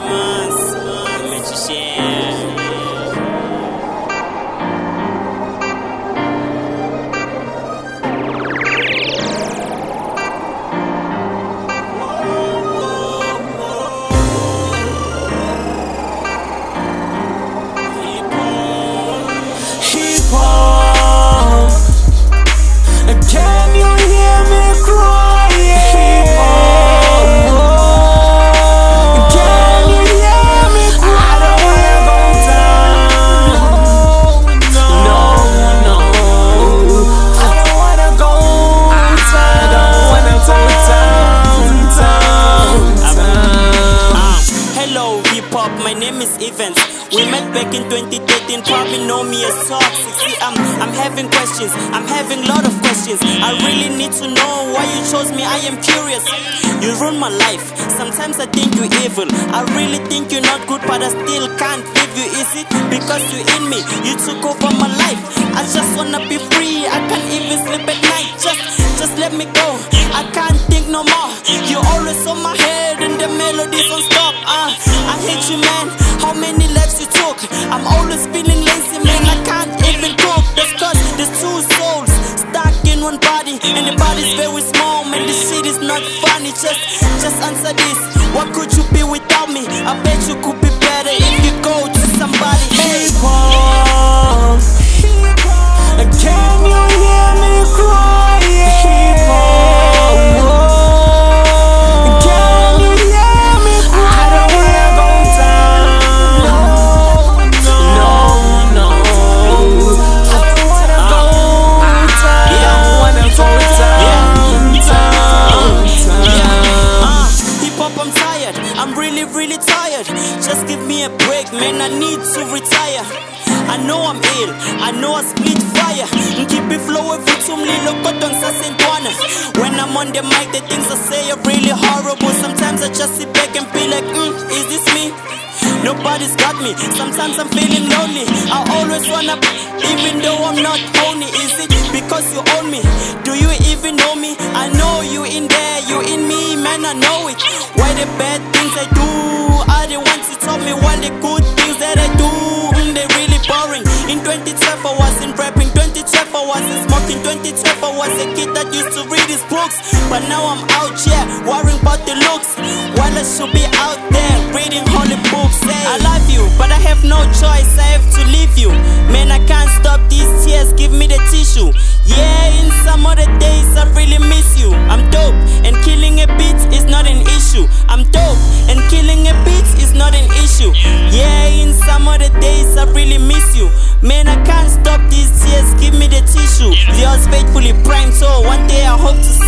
Can you hear me crying? Can you hear me crying? I don't wanna go down. No. I don't wanna go down. Hello hip hop, my name is Evans. We met back in 2013, probably know me as Toxic. See, I'm having questions, I'm having a lot of questions. I really need to know why you chose me, I am curious. You ruined my life, sometimes I think you're evil. I really think you're not good, but I still can't leave you. Is it because you're in me, you took over my life? I just wanna be free, I can't even sleep at night. Just let me go, I can't think no more. You're always on my head and the melodies don't stop. I hate you, man, how many lives you took? I'm always feeling lazy, man, I can't even cook. That's cause there's two souls stuck in one body, and the body's very small, man, this shit is not funny. Just answer this, what could you be without me? I bet you could be better if you go to somebody. Hip-hop, can you hear me crying? Can you hear me crying? I don't wanna go down. No. I don't wanna go down. Hip-hop, I'm tired, I'm really tired. Just give me a break, man, I need to retire. I know I'm ill, I know I split fire. Keep it flow every tumlilo cotton sasentwana. When I'm on the mic, the things I say are really horrible. Sometimes I just sit back and be like, is this me? Nobody's got me, sometimes I'm feeling lonely. I always wanna, even though I'm not phony. Is it because you own me? Do you even know me? I know you in there, you in me, man, I know it. Why the bad things I do are the ones you told me, while the good things that I do, they really boring. In 2012 I wasn't rapping, 2012 I wasn't smoking, 2012 I was a kid that used to read his books. But now I'm out here worrying about the looks, while I should be out there reading holy books. Hey, I love you, but I have no choice, I have to leave you. Man, I can't stop these tears, give me the tissue. Yeah, in some other days I really miss you. I'm dope, and killing a beat is not an issue. I'm dope, and killing a beat is not an issue. Yeah, in some other days I really miss you. Man, I can't stop these tears, give me the tissue. Yours faithfully prime, so one day I hope to